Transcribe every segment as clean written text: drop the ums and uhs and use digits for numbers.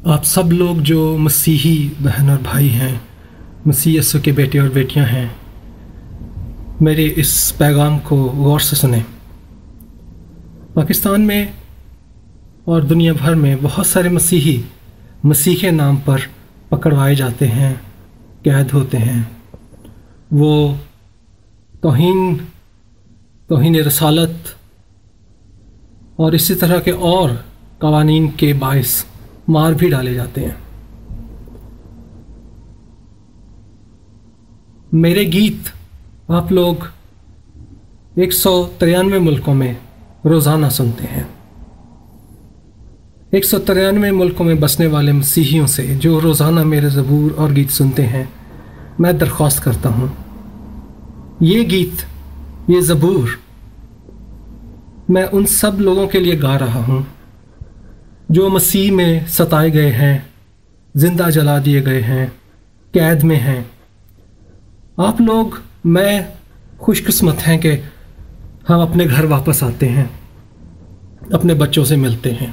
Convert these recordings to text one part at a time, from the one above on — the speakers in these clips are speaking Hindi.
आप सब लोग जो मसीही बहन और भाई हैं, मसीह यीशु के बेटे और बेटियां हैं, मेरे इस पैगाम को गौर से सुने। पाकिस्तान में और दुनिया भर में बहुत सारे मसीही मसीह के नाम पर पकड़वाए जाते हैं, कैद होते हैं। वो तौहीन रसालत और इसी तरह के और कवानीन के बाइस मार भी डाले जाते हैं। मेरे गीत आप लोग 193 मुल्कों में रोज़ाना सुनते हैं। 193 मुल्कों में बसने वाले मसीहियों से जो रोज़ाना मेरे ज़बूर और गीत सुनते हैं, मैं दरख्वास्त करता हूँ, ये गीत, ये ज़बूर मैं उन सब लोगों के लिए गा रहा हूँ जो मसीह में सताए गए हैं, ज़िंदा जला दिए गए हैं, कैद में हैं। आप लोग, मैं खुशकिस्मत हैं कि हम अपने घर वापस आते हैं, अपने बच्चों से मिलते हैं।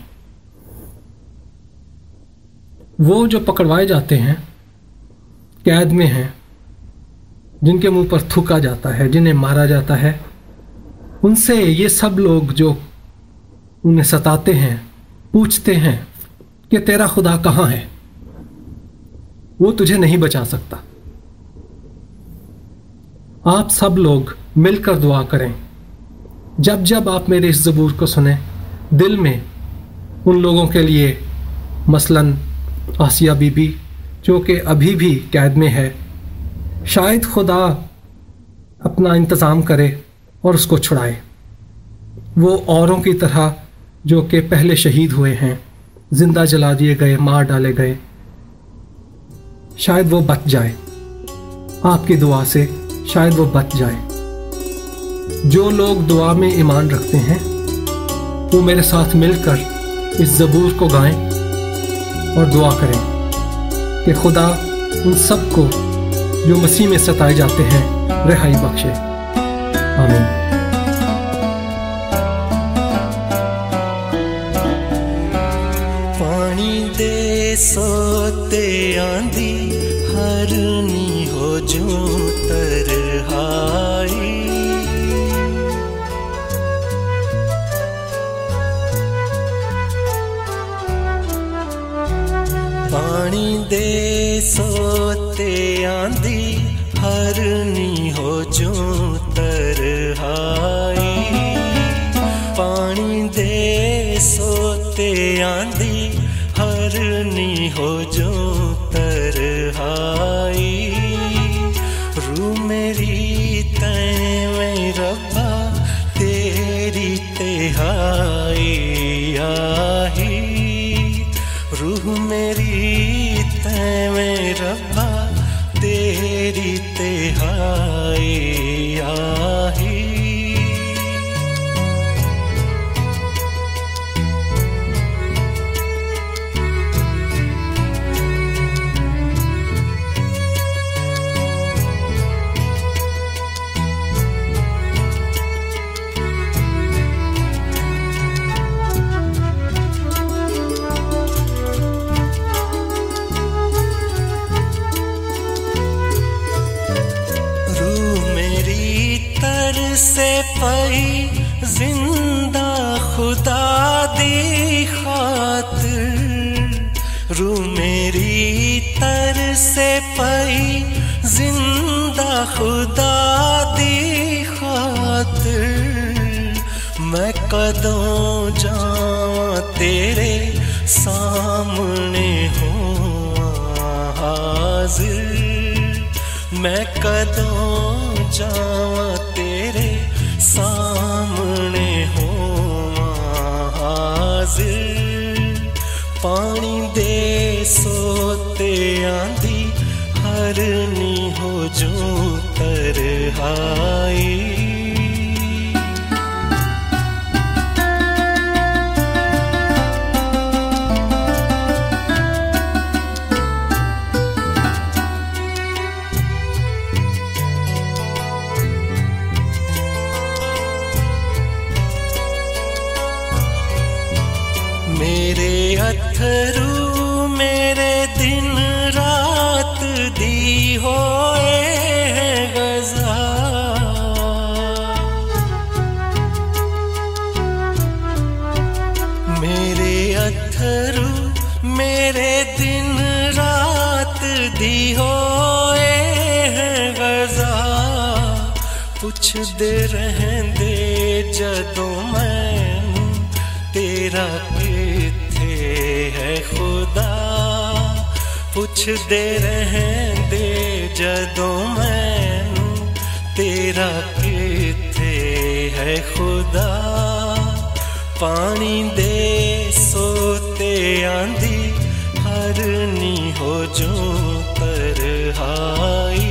वो जो पकड़वाए जाते हैं, कैद में हैं, जिनके मुंह पर थूका जाता है, जिन्हें मारा जाता है, उनसे ये सब लोग जो उन्हें सताते हैं पूछते हैं कि तेरा खुदा कहाँ है? वो तुझे नहीं बचा सकता। आप सब लोग मिलकर दुआ करें। जब जब आप मेरे इस ज़बूर को सुने, दिल में उन लोगों के लिए, मसलन आसिया बीबी जो कि अभी भी कैद में है, शायद खुदा अपना इंतज़ाम करे और उसको छुड़ाए। वो औरों की तरह जो कि पहले शहीद हुए हैं, ज़िंदा जला दिए गए, मार डाले गए, शायद वो बच जाए। आपकी दुआ से शायद वो बच जाए। जो लोग दुआ में ईमान रखते हैं वो मेरे साथ मिलकर इस ज़बूर को गाएं और दुआ करें कि खुदा उन सब को जो मसीह में सताए जाते हैं रिहाई बख्शे। आमीन। सोते आंधी हरनी हो जो तरहाई, पानी दे सोते आंधी हरनी हो जो तरहाई, पानी दे सोते आंधी हरनी हो जो तरहाई। रू मेरी तैं रब्बा तेरी तिहाई आही, रूह मेरी तैं रब्बा तेरी तिहाई आही। से पई जिंदा खुदा दी खातिर, रू मेरी तर से पई जिंदा खुदा दी खातिर। मैं कदों जावां तेरे सामने हो हाजिर, मैं कदों जावां तेरे सामने हो हाजिर। पानी दे सोते आंधी हरनी हो जो तरहाई। मेरे अथरू मेरे दिन रात दी होए गजा। मेरे अथरू मेरे दिन रात दी होए गजा। पुछदे रहंदे जदों मैनू तेरा किथे है खुदा। पुछदे रहंदे जदों मैनू तेरा किथे है खुदा। पानी दे सोते आंदी हरनी हो जो तरहाई।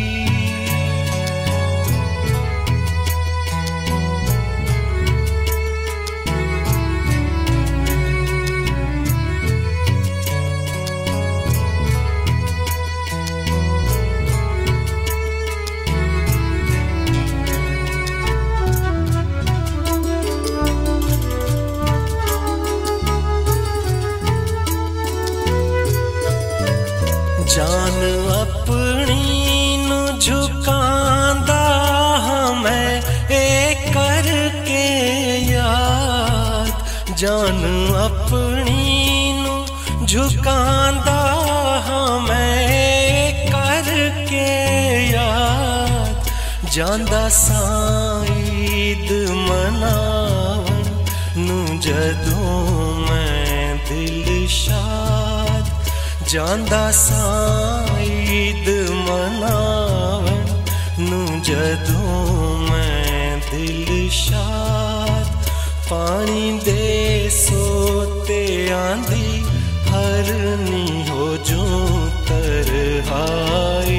जान अपनी नू झुकांदा हां मैं ए करके याद। जान अपनी नू झुकांदा हां मैं ए करके याद। जांदा साईद मनावन नू जदों मैं दिल शाद। जांदा साईद मनावन नू जदों मैं दिल शाद। पानी दे सोते आंदी हरनी हो जो तरहाई।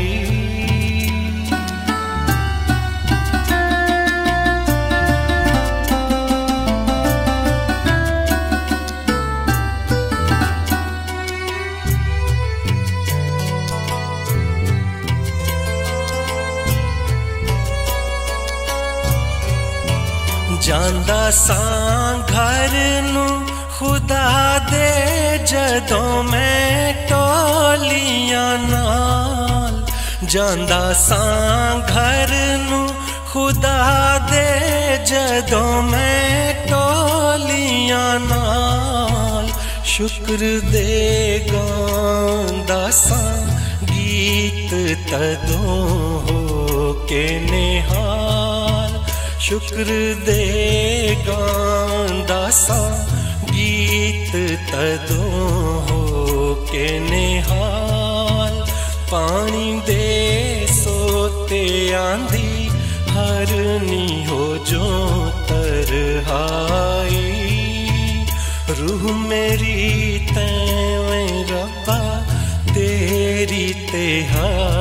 जांदा सां घर नू खुदा दे जदों मैं टोलियां नाल। जांदा सां घर नू खुदा दे जदों मैं टोलियां नाल। शुक्र दे गांदा सां गीत तदों हो के निहाल। शुक्र दे गांदा सां गीत तदों हो के निहाल। पानी दे सोते आंदी हरनी हो जो तरहाई। रूह मेरी तैवें रब्बा तेरी तेहाई।